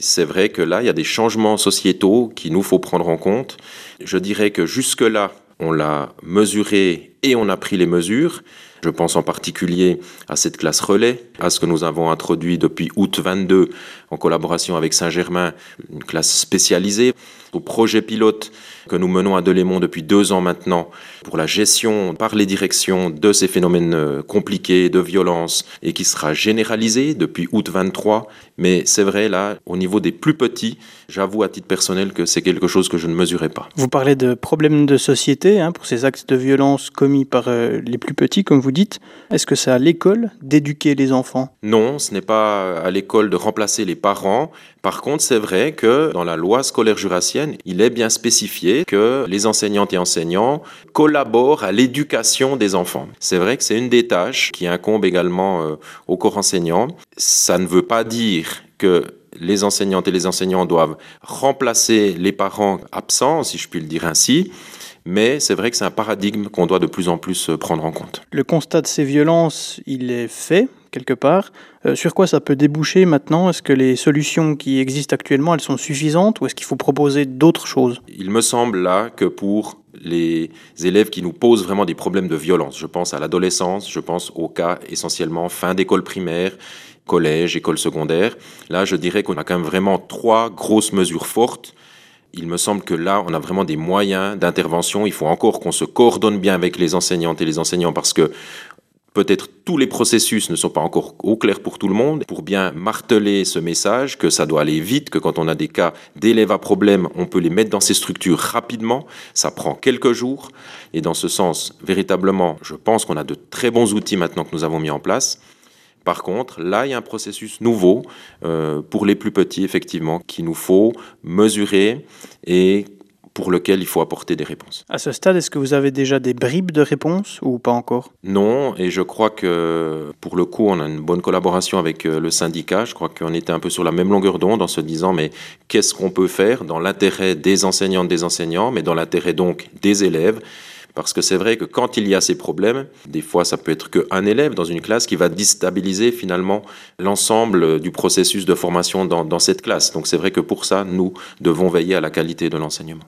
C'est vrai que là, il y a des changements sociétaux qu'il nous faut prendre en compte. Je dirais que jusque-là, on l'a mesuré et on a pris les mesures. Je pense en particulier à cette classe relais, à ce que nous avons introduit depuis août 22 en collaboration avec Saint-Germain, une classe spécialisée, au projet pilote que nous menons à Delémont depuis 2 ans maintenant pour la gestion par les directions de ces phénomènes compliqués de violence et qui sera généralisé depuis août 23. Mais c'est vrai, là, au niveau des plus petits, j'avoue à titre personnel que c'est quelque chose que je ne mesurais pas. Vous parlez de problèmes de société pour ces actes de violence commis par les plus petits, comme vous dites. Est-ce que c'est à l'école d'éduquer les enfants ? Non, ce n'est pas à l'école de remplacer les parents. Par contre, c'est vrai que dans la loi scolaire jurassienne, il est bien spécifié que les enseignantes et enseignants collaborent à l'éducation des enfants. C'est vrai que c'est une des tâches qui incombe également au corps enseignant. Ça ne veut pas dire que les enseignantes et les enseignants doivent remplacer les parents absents, si je puis le dire ainsi. Mais c'est vrai que c'est un paradigme qu'on doit de plus en plus prendre en compte. Le constat de ces violences, il est fait, quelque part. Sur quoi ça peut déboucher maintenant ? Est-ce que les solutions qui existent actuellement, elles sont suffisantes ou est-ce qu'il faut proposer d'autres choses ? Il me semble là que pour les élèves qui nous posent vraiment des problèmes de violence, je pense à l'adolescence, je pense au cas essentiellement fin d'école primaire, collège, école secondaire. Là, je dirais qu'on a quand même vraiment 3 grosses mesures fortes. Il me semble que là, on a vraiment des moyens d'intervention. Il faut encore qu'on se coordonne bien avec les enseignantes et les enseignants parce que peut-être tous les processus ne sont pas encore au clair pour tout le monde. Pour bien marteler ce message, que ça doit aller vite, que quand on a des cas d'élèves à problème, on peut les mettre dans ces structures rapidement. Ça prend quelques jours. Et dans ce sens, véritablement, je pense qu'on a de très bons outils maintenant que nous avons mis en place. Par contre, là, il y a un processus nouveau pour les plus petits, effectivement, qu'il nous faut mesurer et pour lequel il faut apporter des réponses. À ce stade, est-ce que vous avez déjà des bribes de réponses ou pas encore ? Non, et je crois que pour le coup, on a une bonne collaboration avec le syndicat. Je crois qu'on était un peu sur la même longueur d'onde en se disant mais qu'est-ce qu'on peut faire dans l'intérêt des enseignantes, des enseignants, mais dans l'intérêt donc des élèves. Parce que c'est vrai que quand il y a ces problèmes, des fois ça peut être qu'un élève dans une classe qui va déstabiliser finalement l'ensemble du processus de formation dans cette classe. Donc c'est vrai que pour ça, nous devons veiller à la qualité de l'enseignement.